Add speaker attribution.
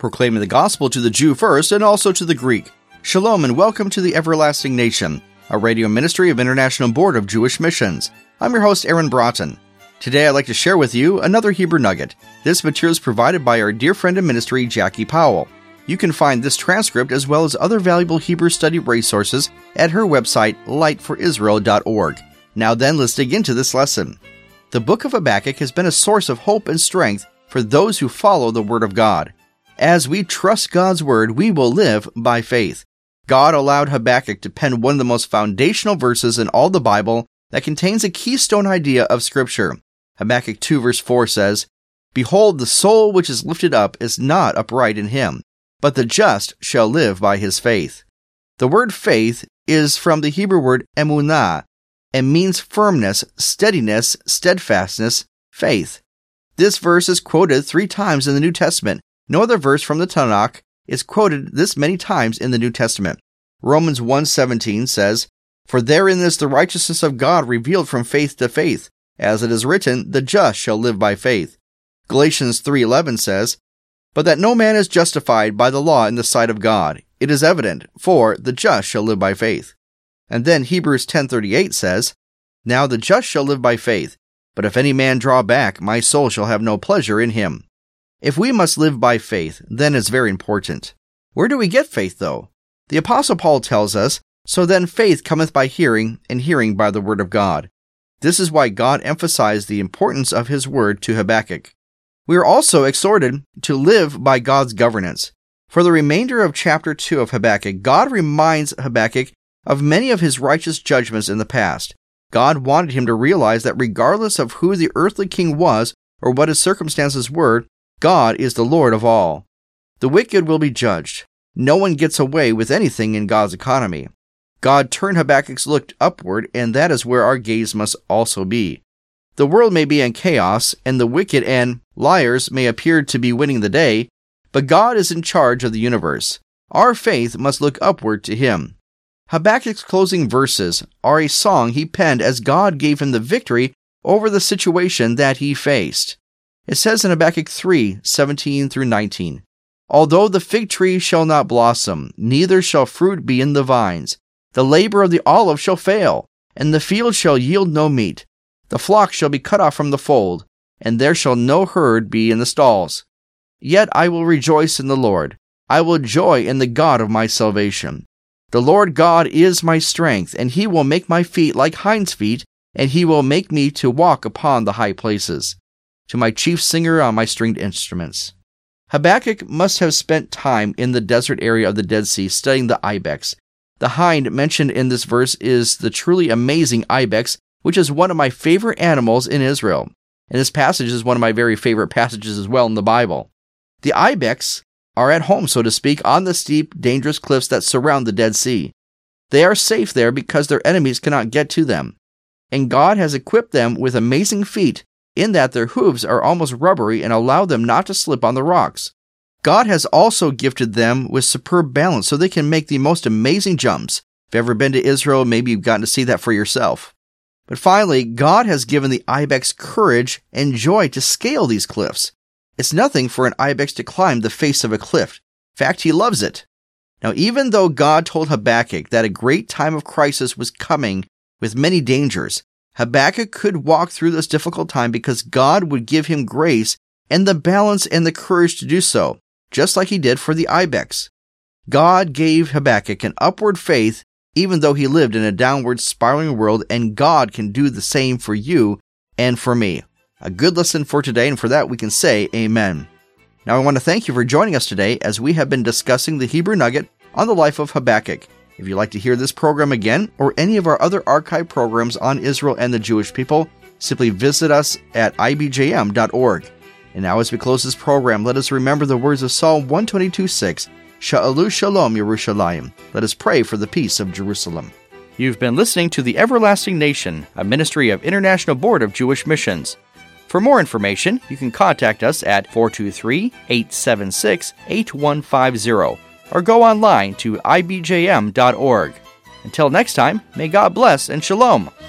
Speaker 1: proclaiming the gospel to the Jew first and also to the Greek. Shalom and welcome to the Everlasting Nation, a radio ministry of International Board of Jewish Missions. I'm your host, Aaron Broughton. Today I'd like to share with you another Hebrew nugget. This material is provided by our dear friend in ministry, Jackie Powell. You can find this transcript as well as other valuable Hebrew study resources at her website, lightforisrael.org. Now then, let's dig into this lesson. The book of Habakkuk has been a source of hope and strength for those who follow the Word of God. As we trust God's Word, we will live by faith. God allowed Habakkuk to pen one of the most foundational verses in all the Bible that contains a keystone idea of Scripture. Habakkuk 2 verse 4 says, "Behold, the soul which is lifted up is not upright in him, but the just shall live by his faith." The word faith is from the Hebrew word emunah, and means firmness, steadiness, steadfastness, faith. This verse is quoted 3 times in the New Testament. No other verse from the Tanakh is quoted this many times in the New Testament. Romans 1:17 says, "For therein is the righteousness of God revealed from faith to faith, as it is written, the just shall live by faith." Galatians 3:11 says, "But that no man is justified by the law in the sight of God, it is evident, for the just shall live by faith." And then Hebrews 10:38 says, "Now the just shall live by faith, but if any man draw back, my soul shall have no pleasure in him." If we must live by faith, then it's very important. Where do we get faith, though? The Apostle Paul tells us, "So then faith cometh by hearing, and hearing by the word of God." This is why God emphasized the importance of his word to Habakkuk. We are also exhorted to live by God's governance. For the remainder of chapter 2 of Habakkuk, God reminds Habakkuk of many of his righteous judgments in the past. God wanted him to realize that regardless of who the earthly king was or what his circumstances were, God is the Lord of all. The wicked will be judged. No one gets away with anything in God's economy. God turned Habakkuk's look upward, and that is where our gaze must also be. The world may be in chaos, and the wicked and liars may appear to be winning the day, but God is in charge of the universe. Our faith must look upward to him. Habakkuk's closing verses are a song he penned as God gave him the victory over the situation that he faced. It says in Habakkuk 3:17 through 19, "Although the fig tree shall not blossom, neither shall fruit be in the vines, the labor of the olive shall fail, and the field shall yield no meat. The flock shall be cut off from the fold, and there shall no herd be in the stalls. Yet I will rejoice in the Lord. I will joy in the God of my salvation. The Lord God is my strength, and he will make my feet like hinds' feet, and he will make me to walk upon the high places. To my chief singer on my stringed instruments." Habakkuk must have spent time in the desert area of the Dead Sea studying the ibex. The hind mentioned in this verse is the truly amazing ibex, which is one of my favorite animals in Israel. And this passage is one of my very favorite passages as well in the Bible. The ibex are at home, so to speak, on the steep, dangerous cliffs that surround the Dead Sea. They are safe there because their enemies cannot get to them. And God has equipped them with amazing feet in that their hooves are almost rubbery and allow them not to slip on the rocks. God has also gifted them with superb balance so they can make the most amazing jumps. If you've ever been to Israel, maybe you've gotten to see that for yourself. But finally, God has given the ibex courage and joy to scale these cliffs. It's nothing for an ibex to climb the face of a cliff. In fact, he loves it. Now, even though God told Habakkuk that a great time of crisis was coming with many dangers, Habakkuk could walk through this difficult time because God would give him grace and the balance and the courage to do so, just like he did for the ibex. God gave Habakkuk an upward faith even though he lived in a downward spiraling world, and God can do the same for you and for me. A good lesson for today, and for that we can say amen. Now I want to thank you for joining us today as we have been discussing the Hebrew nugget on the life of Habakkuk. If you'd like to hear this program again, or any of our other archive programs on Israel and the Jewish people, simply visit us at ibjm.org. And now as we close this program, let us remember the words of Psalm 122:6, Sha'alu Shalom Yerushalayim. Let us pray for the peace of Jerusalem. You've been listening to The Everlasting Nation, a ministry of International Board of Jewish Missions. For more information, you can contact us at 423-876-8150 or go online to ibjm.org. Until next time, may God bless and shalom.